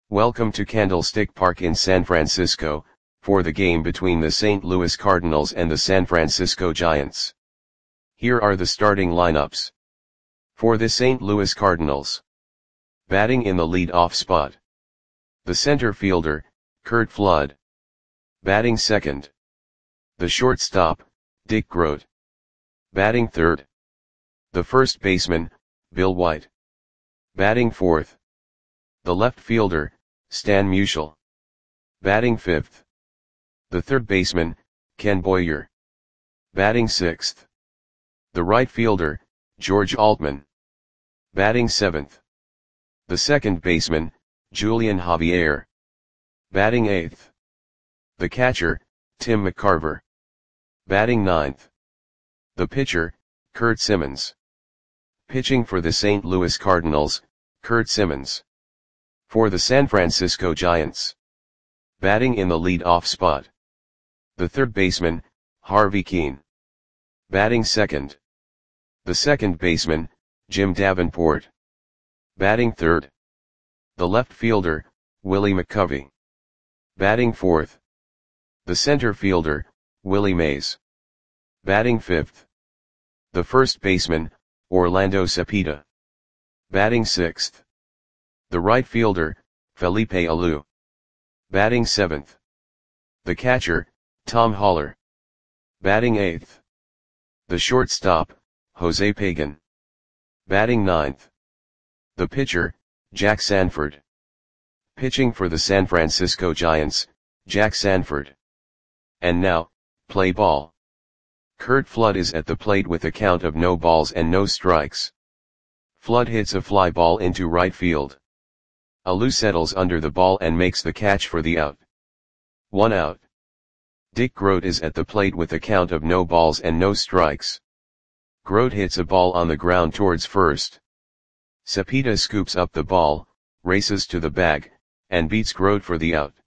Welcome to Candlestick Park in San Francisco, for the game between the St. Louis Cardinals and the San Francisco Giants. Here are the starting lineups. For the St. Louis Cardinals. Batting in the lead-off spot. The center fielder, Curt Flood. Batting second. The shortstop, Dick Groat. Batting third. The first baseman, Bill White. Batting fourth. The left fielder, Stan Musial. Batting fifth. The third baseman, Ken Boyer. Batting sixth. The right fielder, George Altman. Batting seventh. The second baseman, Julian Javier. Batting eighth. The catcher, Tim McCarver. Batting ninth. The pitcher, Curt Simmons. Pitching for the St. Louis Cardinals, Curt Simmons. For the San Francisco Giants. Batting in the lead-off spot. The third baseman, Harvey Kuenn. Batting second. The second baseman, Jim Davenport. Batting third. The left fielder, Willie McCovey. Batting fourth. The center fielder, Willie Mays. Batting fifth. The first baseman, Orlando Cepeda. Batting sixth. The right fielder, Felipe Alou. Batting seventh. The catcher, Tom Haller. Batting eighth. The shortstop, Jose Pagan. Batting ninth. The pitcher, Jack Sanford. Pitching for the San Francisco Giants, Jack Sanford. And now, play ball. Curt Flood is at the plate with a count of no balls and no strikes. Flood hits a fly ball into right field. Alou settles under the ball and makes the catch for the out. 1 out. Dick Groat is at the plate with a count of no balls and no strikes. Groat hits a ball on the ground towards first. Cepeda scoops up the ball, races to the bag, and beats Groat for the out.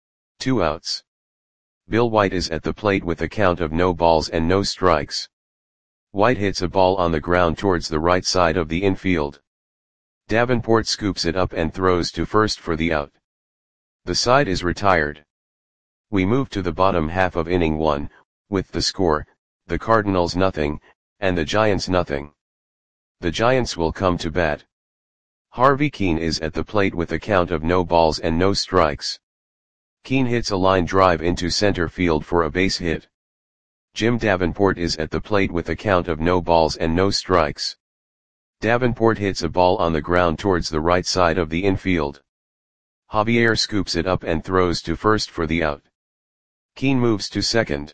2 outs. Bill White is at the plate with a count of no balls and no strikes. White hits a ball on the ground towards the right side of the infield. Davenport scoops it up and throws to first for the out. The side is retired. We move to the bottom half of inning 1, with the score, the Cardinals nothing, and the Giants nothing. The Giants will come to bat. Harvey Kuenn is at the plate with a count of no balls and no strikes. Kuenn hits a line drive into center field for a base hit. Jim Davenport is at the plate with a count of no balls and no strikes. Davenport hits a ball on the ground towards the right side of the infield. Javier scoops it up and throws to first for the out. Kuenn moves to second.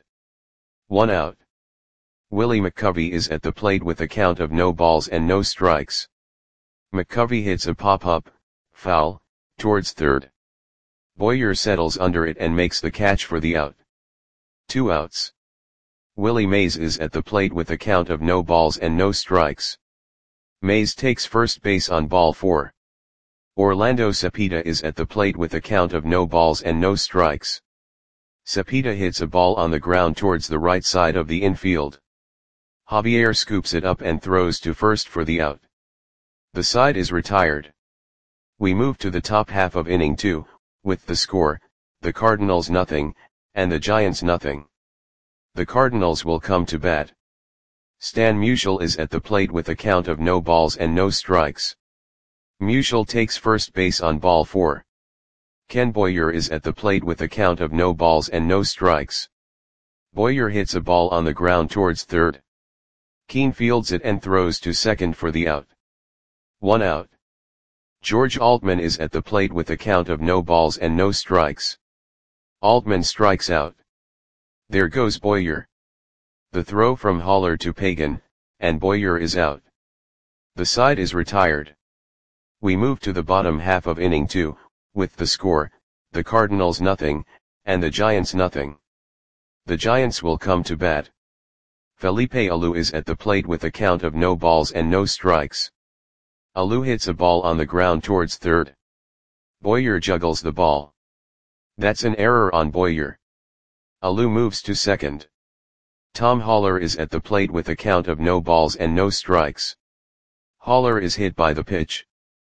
1 out. Willie McCovey is at the plate with a count of no balls and no strikes. McCovey hits a pop-up, foul, towards third. Boyer settles under it and makes the catch for the out. 2 outs. Willie Mays is at the plate with a count of no balls and no strikes. Mays takes first base on ball 4. Orlando Cepeda is at the plate with a count of no balls and no strikes. Cepeda hits a ball on the ground towards the right side of the infield. Javier scoops it up and throws to first for the out. The side is retired. We move to the top half of inning 2, with the score, the Cardinals nothing, and the Giants nothing. The Cardinals will come to bat. Stan Musial is at the plate with a count of no balls and no strikes. Musial takes first base on ball 4. Ken Boyer is at the plate with a count of no balls and no strikes. Boyer hits a ball on the ground towards third. Kuenn fields it and throws to second for the out. 1 out. George Altman is at the plate with a count of no balls and no strikes. Altman strikes out. There goes Boyer. The throw from Haller to Pagan, and Boyer is out. The side is retired. We move to the bottom half of inning 2, with the score, the Cardinals nothing, and the Giants nothing. The Giants will come to bat. Felipe Alou is at the plate with a count of no balls and no strikes. Alou hits a ball on the ground towards third. Boyer juggles the ball. That's an error on Boyer. Alou moves to second. Tom Haller is at the plate with a count of no balls and no strikes. Haller is hit by the pitch.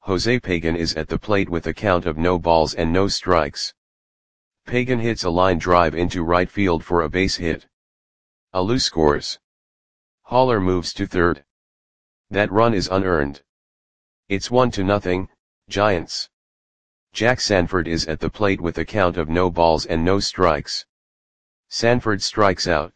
Jose Pagan is at the plate with a count of no balls and no strikes. Pagan hits a line drive into right field for a base hit. Alou scores. Haller moves to third. That run is unearned. It's 1-0, Giants. Jack Sanford is at the plate with a count of no balls and no strikes. Sanford strikes out.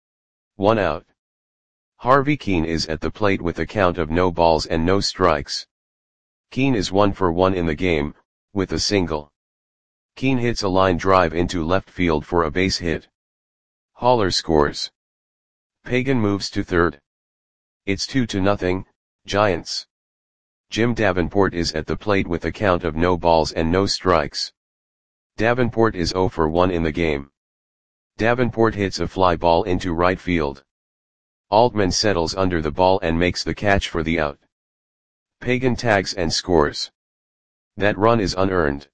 1 out. Harvey Keene is at the plate with a count of no balls and no strikes. Keene is 1 for 1 in the game, with a single. Keene hits a line drive into left field for a base hit. Haller scores. Pagan moves to third. It's 2-0, Giants. Jim Davenport is at the plate with a count of no balls and no strikes. Davenport is 0 for 1 in the game. Davenport hits a fly ball into right field. Altman settles under the ball and makes the catch for the out. Pagan tags and scores. That run is unearned.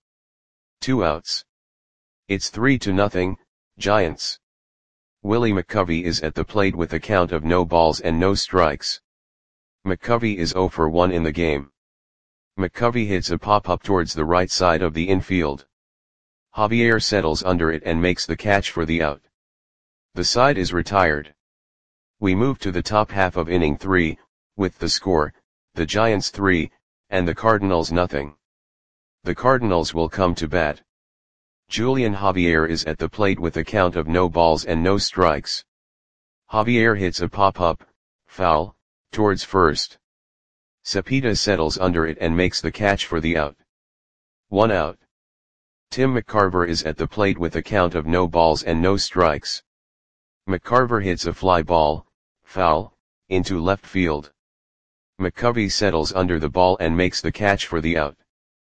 2 outs. It's 3-0, Giants. Willie McCovey is at the plate with a count of no balls and no strikes. McCovey is 0 for 1 in the game. McCovey hits a pop-up towards the right side of the infield. Javier settles under it and makes the catch for the out. The side is retired. We move to the top half of inning 3, with the score, the Giants 3, and the Cardinals 0. The Cardinals will come to bat. Julian Javier is at the plate with a count of no balls and no strikes. Javier hits a pop-up, foul, towards first. Cepeda settles under it and makes the catch for the out. 1 out. Tim McCarver is at the plate with a count of no balls and no strikes. McCarver hits a fly ball, foul, into left field. McCovey settles under the ball and makes the catch for the out.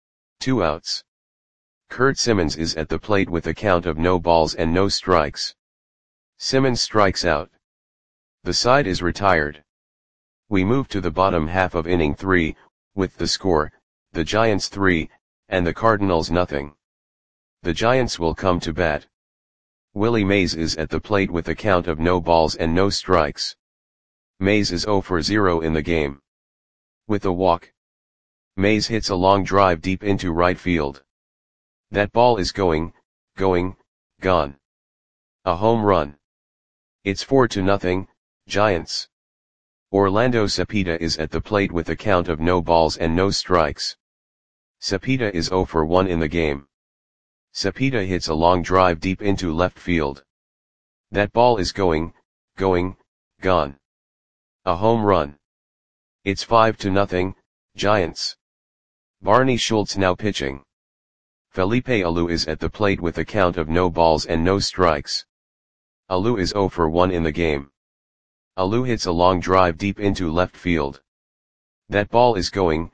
2 outs. Kurt Simmons is at the plate with a count of no balls and no strikes. Simmons strikes out. The side is retired. We move to the bottom half of inning 3, with the score, the Giants 3, and the Cardinals 0. The Giants will come to bat. Willie Mays is at the plate with a count of no balls and no strikes. Mays is 0 for 0 in the game. With a walk. Mays hits a long drive deep into right field. That ball is going, gone. A home run. It's 4-0, Giants. Orlando Cepeda is at the plate with a count of no balls and no strikes. Cepeda is 0 for 1 in the game. Cepeda hits a long drive deep into left field. That ball is going, gone. A home run. It's 5-0, Giants. Barney Schultz now pitching. Felipe Alou is at the plate with a count of no balls and no strikes. Alou is 0 for 1 in the game. Alou hits a long drive deep into left field. That ball is going,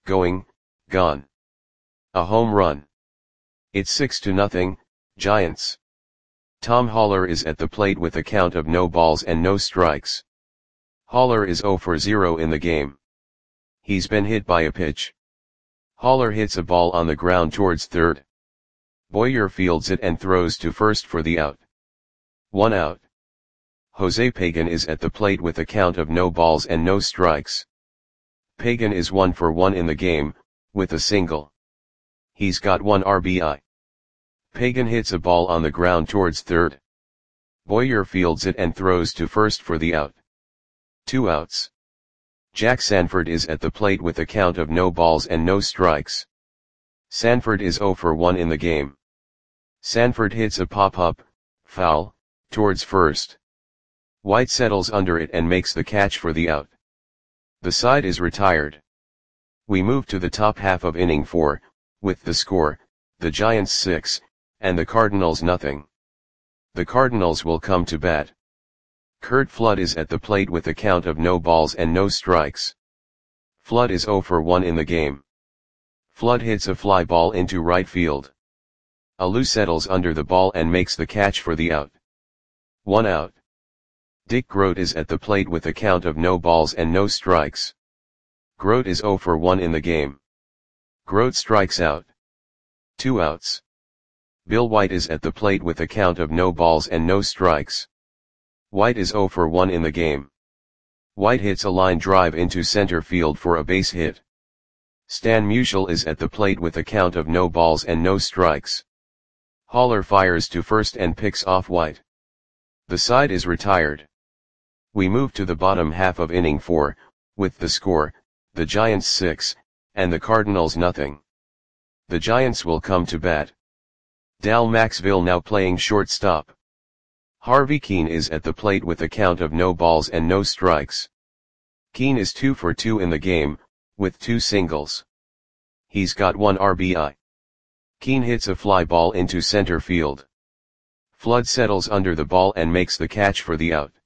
gone. A home run. It's 6-0, Giants. Tom Haller is at the plate with a count of no balls and no strikes. Haller is 0 for 0 in the game. He's been hit by a pitch. Haller hits a ball on the ground towards third. Boyer fields it and throws to first for the out. 1 out. Jose Pagan is at the plate with a count of no balls and no strikes. Pagan is 1 for 1 in the game, with a single. He's got 1 RBI. Pagan hits a ball on the ground towards third. Boyer fields it and throws to first for the out. 2 outs. Jack Sanford is at the plate with a count of no balls and no strikes. Sanford is 0 for 1 in the game. Sanford hits a pop-up, foul, towards first. White settles under it and makes the catch for the out. The side is retired. We move to the top half of inning 4, with the score, the Giants 6, and the Cardinals 0. The Cardinals will come to bat. Curt Flood is at the plate with a count of no balls and no strikes. Flood is 0 for 1 in the game. Flood hits a fly ball into right field. Alou settles under the ball and makes the catch for the out. 1 out. Dick Groat is at the plate with a count of no balls and no strikes. Groat is 0 for 1 in the game. Groat strikes out. 2 outs. Bill White is at the plate with a count of no balls and no strikes. White is 0 for 1 in the game. White hits a line drive into center field for a base hit. Stan Musial is at the plate with a count of no balls and no strikes. Haller fires to first and picks off White. The side is retired. We move to the bottom half of inning 4, with the score, the Giants 6, and the Cardinals nothing. The Giants will come to bat. Dal Maxville now playing shortstop. Harvey Keene is at the plate with a count of no balls and no strikes. Keene is 2 for 2 in the game, with 2 singles. He's got 1 RBI. Keene hits a fly ball into center field. Flood settles under the ball and makes the catch for the out.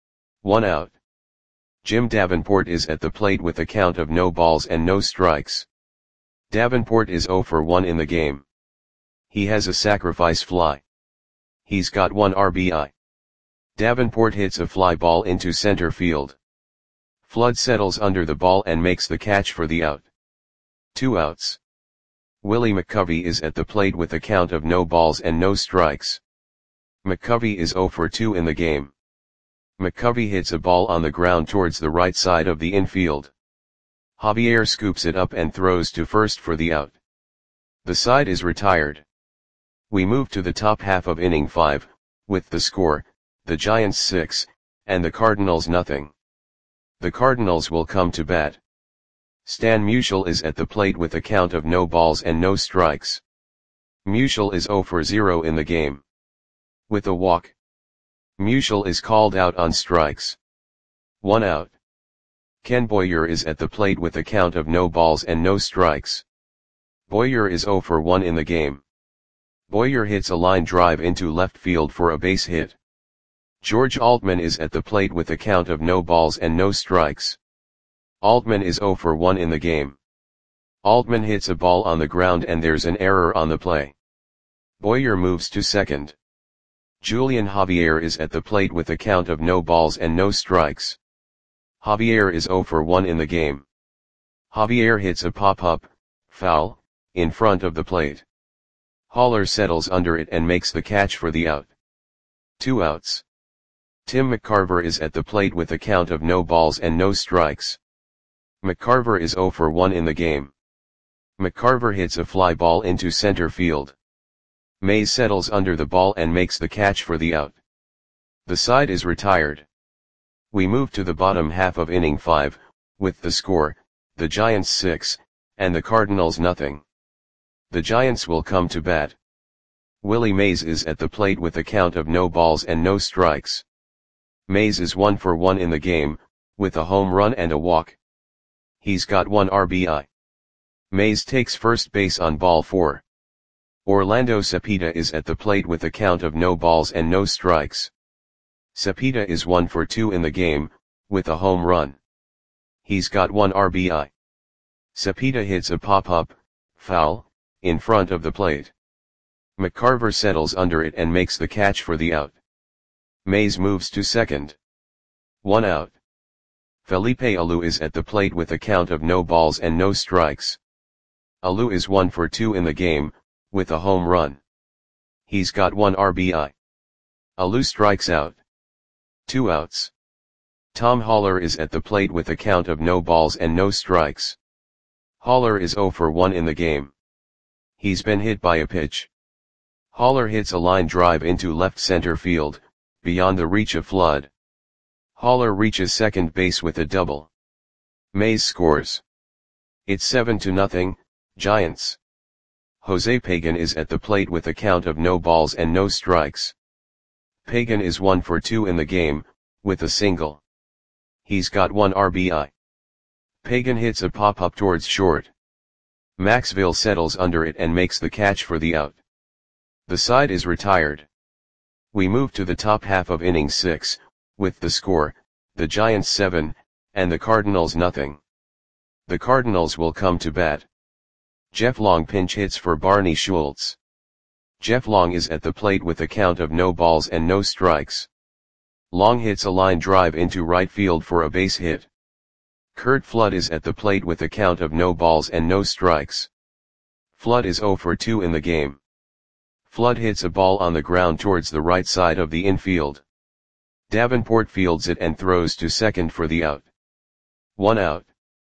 1 out. Jim Davenport is at the plate with a count of no balls and no strikes. Davenport is 0 for 1 in the game. He has a sacrifice fly. He's got 1 RBI. Davenport hits a fly ball into center field. Flood settles under the ball and makes the catch for the out. 2 outs. Willie McCovey is at the plate with a count of no balls and no strikes. McCovey is 0 for 2 in the game. McCovey hits a ball on the ground towards the right side of the infield. Javier scoops it up and throws to first for the out. The side is retired. We move to the top half of inning 5, with the score, the Giants 6, and the Cardinals nothing. The Cardinals will come to bat. Stan Musial is at the plate with a count of no balls and no strikes. Musial is 0 for 0 in the game. With a walk. Musial is called out on strikes. 1 out. Ken Boyer is at the plate with a count of no balls and no strikes. Boyer is 0 for 1 in the game. Boyer hits a line drive into left field for a base hit. George Altman is at the plate with a count of no balls and no strikes. Altman is 0 for 1 in the game. Altman hits a ball on the ground and there's an error on the play. Boyer moves to second. Julian Javier is at the plate with a count of no balls and no strikes. Javier is 0 for 1 in the game. Javier hits a pop-up, foul, in front of the plate. Haller settles under it and makes the catch for the out. 2 outs. Tim McCarver is at the plate with a count of no balls and no strikes. McCarver is 0 for 1 in the game. McCarver hits a fly ball into center field. Mays settles under the ball and makes the catch for the out. The side is retired. We move to the bottom half of inning 5, with the score, the Giants 6, and the Cardinals nothing. The Giants will come to bat. Willie Mays is at the plate with a count of no balls and no strikes. Mays is 1 for 1 in the game, with a home run and a walk. He's got 1 RBI. Mays takes first base on ball 4. Orlando Cepeda is at the plate with a count of no balls and no strikes. Cepeda is 1 for 2 in the game, with a home run. He's got 1 RBI. Cepeda hits a pop-up, foul, in front of the plate. McCarver settles under it and makes the catch for the out. Mays moves to second. 1 out. Felipe Alou is at the plate with a count of no balls and no strikes. Alou is 1 for 2 in the game, with a home run. He's got 1 RBI. Alou strikes out. 2 outs. Tom Haller is at the plate with a count of no balls and no strikes. Haller is 0 for 1 in the game. He's been hit by a pitch. Haller hits a line drive into left center field, beyond the reach of Flood. Haller reaches second base with a double. Mays scores. It's 7-0, Giants. Jose Pagan is at the plate with a count of no balls and no strikes. Pagan is 1 for 2 in the game, with a single. He's got 1 RBI. Pagan hits a pop-up towards short. Maxville settles under it and makes the catch for the out. The side is retired. We move to the top half of inning 6, with the score, the Giants 7, and the Cardinals nothing. The Cardinals will come to bat. Jeff Long pinch hits for Barney Schultz. Jeff Long is at the plate with a count of no balls and no strikes. Long hits a line drive into right field for a base hit. Curt Flood is at the plate with a count of no balls and no strikes. Flood is 0 for 2 in the game. Flood hits a ball on the ground towards the right side of the infield. Davenport fields it and throws to second for the out. 1 out.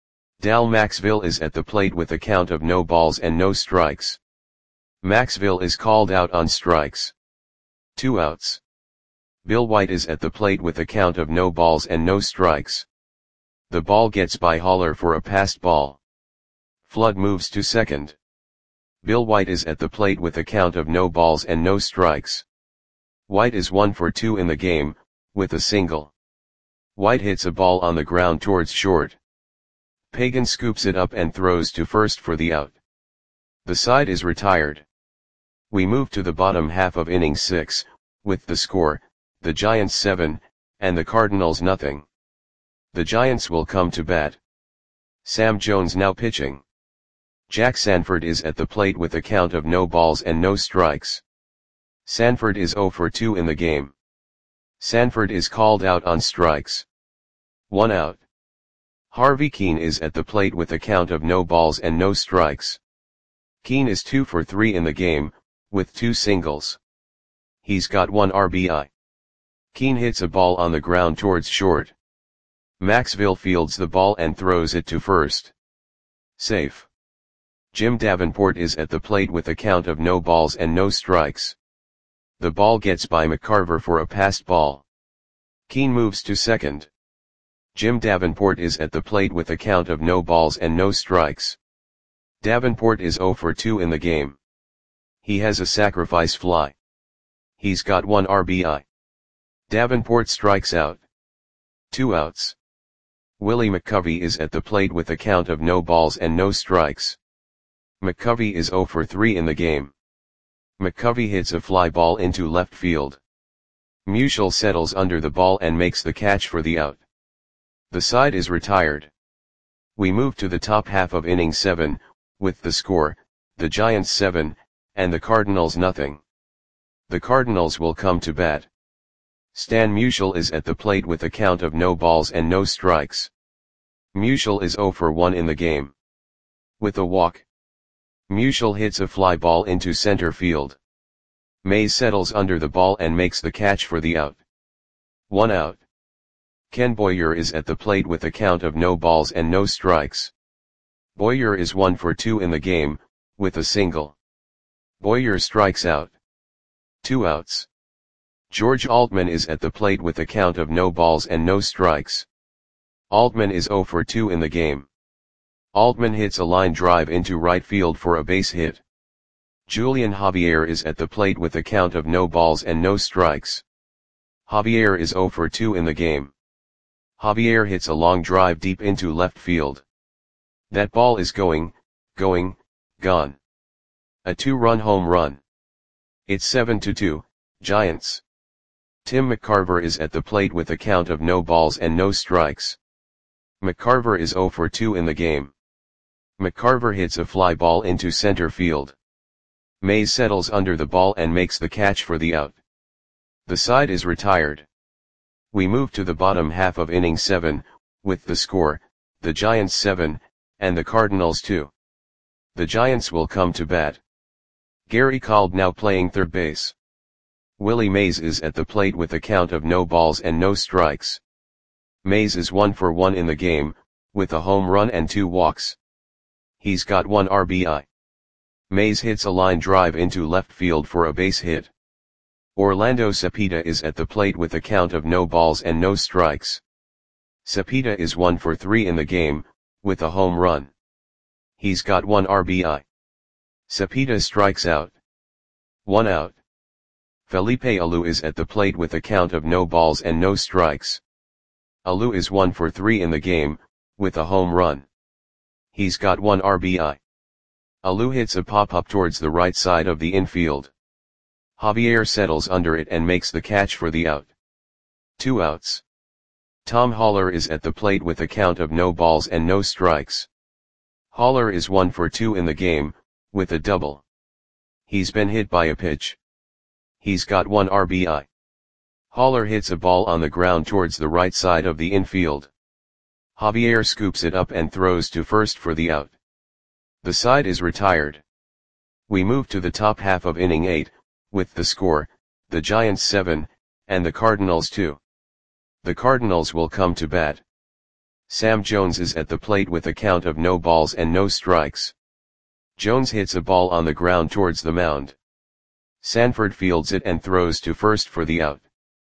Dal Maxville is at the plate with a count of no balls and no strikes. Maxville is called out on strikes. 2 outs. Bill White is at the plate with a count of no balls and no strikes. The ball gets by Haller for a passed ball. Flood moves to second. Bill White is at the plate with a count of no balls and no strikes. White is 1 for 2 in the game, with a single. White hits a ball on the ground towards short. Pagan scoops it up and throws to first for the out. The side is retired. We move to the bottom half of inning 6, with the score, the Giants 7, and the Cardinals nothing. The Giants will come to bat. Sam Jones now pitching. Jack Sanford is at the plate with a count of no balls and no strikes. Sanford is 0 for 2 in the game. Sanford is called out on strikes. 1 out. Harvey Keene is at the plate with a count of no balls and no strikes. Keene is 2 for 3 in the game, with 2 singles. He's got 1 RBI. Keene hits a ball on the ground towards short. Maxville fields the ball and throws it to first. Safe. Jim Davenport is at the plate with a count of no balls and no strikes. The ball gets by McCarver for a passed ball. Keene moves to second. Jim Davenport is at the plate with a count of no balls and no strikes. Davenport is 0 for 2 in the game. He has a sacrifice fly. He's got 1 RBI. Davenport strikes out. 2 outs. Willie McCovey is at the plate with a count of no balls and no strikes. McCovey is 0 for 3 in the game. McCovey hits a fly ball into left field. Musial settles under the ball and makes the catch for the out. The side is retired. We move to the top half of inning 7, with the score, the Giants 7, and the Cardinals nothing. The Cardinals will come to bat. Stan Musial is at the plate with a count of no balls and no strikes. Musial is 0 for 1 in the game. With a walk. Musial hits a fly ball into center field. Mays settles under the ball and makes the catch for the out. 1 out. Ken Boyer is at the plate with a count of no balls and no strikes. Boyer is 1 for 2 in the game, with a single. Boyer strikes out. 2 outs. George Altman is at the plate with a count of no balls and no strikes. Altman is 0 for 2 in the game. Altman hits a line drive into right field for a base hit. Julian Javier is at the plate with a count of no balls and no strikes. Javier is 0 for 2 in the game. Javier hits a long drive deep into left field. That ball is gone. A 2-run home run. It's 7-2, Giants. Tim McCarver is at the plate with a count of no balls and no strikes. McCarver is 0 for 2 in the game. McCarver hits a fly ball into center field. Mays settles under the ball and makes the catch for the out. The side is retired. We move to the bottom half of inning 7, with the score, the Giants 7, and the Cardinals 2. The Giants will come to bat. Gary Cald now playing third base. Willie Mays is at the plate with a count of no balls and no strikes. Mays is 1 for 1 in the game, with a home run and 2 walks. He's got 1 RBI. Mays hits a line drive into left field for a base hit. Orlando Cepeda is at the plate with a count of no balls and no strikes. Cepeda is 1 for 3 in the game, with a home run. He's got 1 RBI. Cepeda strikes out. 1 out. Felipe Alou is at the plate with a count of no balls and no strikes. Alou is 1 for 3 in the game, with a home run. He's got 1 RBI. Alou hits a pop-up towards the right side of the infield. Javier settles under it and makes the catch for the out. 2 outs. Tom Haller is at the plate with a count of no balls and no strikes. Haller is 1 for 2 in the game, with a double. He's been hit by a pitch. He's got 1 RBI. Haller hits a ball on the ground towards the right side of the infield. Javier scoops it up and throws to first for the out. The side is retired. We move to the top half of inning 8, with the score, the Giants 7, and the Cardinals 2. The Cardinals will come to bat. Sam Jones is at the plate with a count of no balls and no strikes. Jones hits a ball on the ground towards the mound. Sanford fields it and throws to first for the out.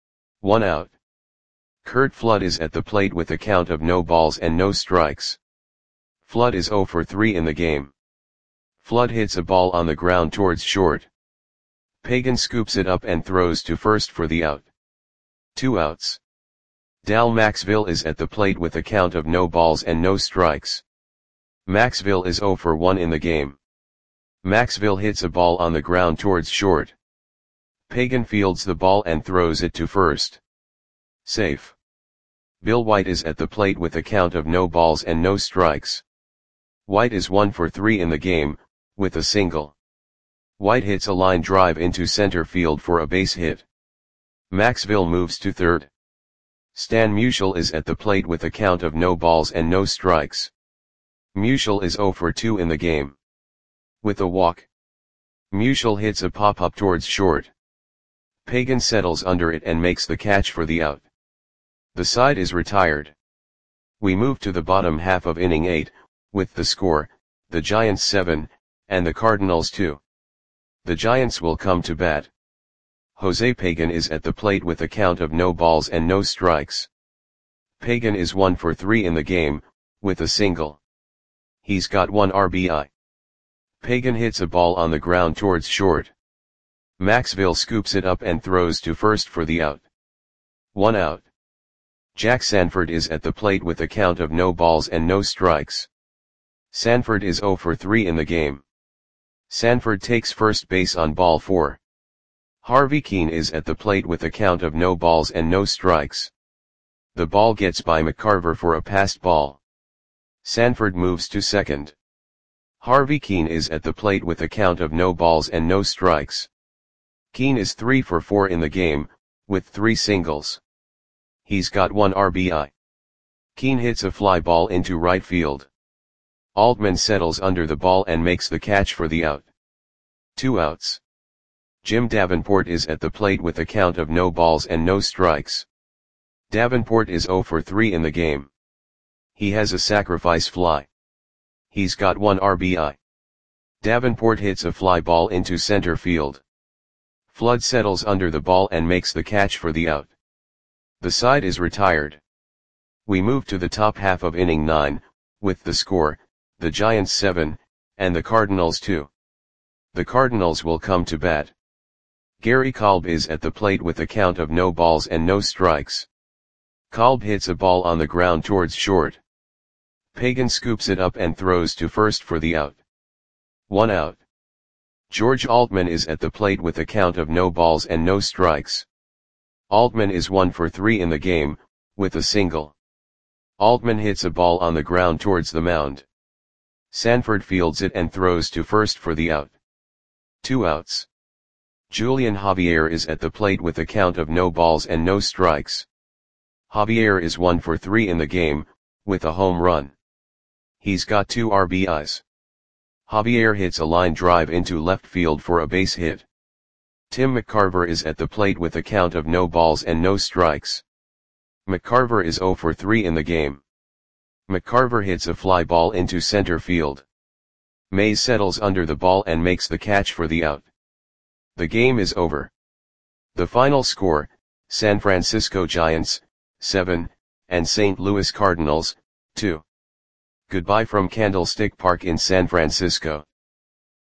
1 out. Curt Flood is at the plate with a count of no balls and no strikes. Flood is 0 for 3 in the game. Flood hits a ball on the ground towards short. Pagan scoops it up and throws to first for the out. 2 outs. Dal Maxville is at the plate with a count of no balls and no strikes. Maxville is 0 for 1 in the game. Maxville hits a ball on the ground towards short. Pagan fields the ball and throws it to first. Safe. Bill White is at the plate with a count of no balls and no strikes. White is 1 for 3 in the game, with a single. White hits a line drive into center field for a base hit. Maxville moves to third. Stan Musial is at the plate with a count of no balls and no strikes. Musial is 0 for 2 in the game. With a walk. Musial hits a pop-up towards short. Pagan settles under it and makes the catch for the out. The side is retired. We move to the bottom half of inning 8, with the score, the Giants 7, and the Cardinals 2. The Giants will come to bat. Jose Pagan is at the plate with a count of no balls and no strikes. Pagan is 1 for 3 in the game, with a single. He's got 1 RBI. Pagan hits a ball on the ground towards short. Maxville scoops it up and throws to first for the out. 1 out. Jack Sanford is at the plate with a count of no balls and no strikes. Sanford is 0 for 3 in the game. Sanford takes first base on ball 4. Harvey Keene is at the plate with a count of no balls and no strikes. The ball gets by McCarver for a passed ball. Sanford moves to second. Harvey Keene is at the plate with a count of no balls and no strikes. Keene is 3 for 4 in the game, with 3 singles. He's got 1 RBI. Keene hits a fly ball into right field. Altman settles under the ball and makes the catch for the out. 2 outs. Jim Davenport is at the plate with a count of no balls and no strikes. Davenport is 0 for 3 in the game. He has a sacrifice fly. He's got 1 RBI. Davenport hits a fly ball into center field. Flood settles under the ball and makes the catch for the out. The side is retired. We move to the top half of inning 9, with the score, the Giants 7, and the Cardinals 2. The Cardinals will come to bat. Gary Kolb is at the plate with a count of no balls and no strikes. Kolb hits a ball on the ground towards short. Pagan scoops it up and throws to first for the out. 1 out. George Altman is at the plate with a count of no balls and no strikes. Altman is 1 for 3 in the game, with a single. Altman hits a ball on the ground towards the mound. Sanford fields it and throws to first for the out. 2 outs. Julian Javier is at the plate with a count of no balls and no strikes. Javier is 1 for 3 in the game, with a home run. He's got 2 RBIs. Javier hits a line drive into left field for a base hit. Tim McCarver is at the plate with a count of no balls and no strikes. McCarver is 0 for 3 in the game. McCarver hits a fly ball into center field. Mays settles under the ball and makes the catch for the out. The game is over. The final score, San Francisco Giants, 7, and St. Louis Cardinals, 2. Goodbye from Candlestick Park in San Francisco.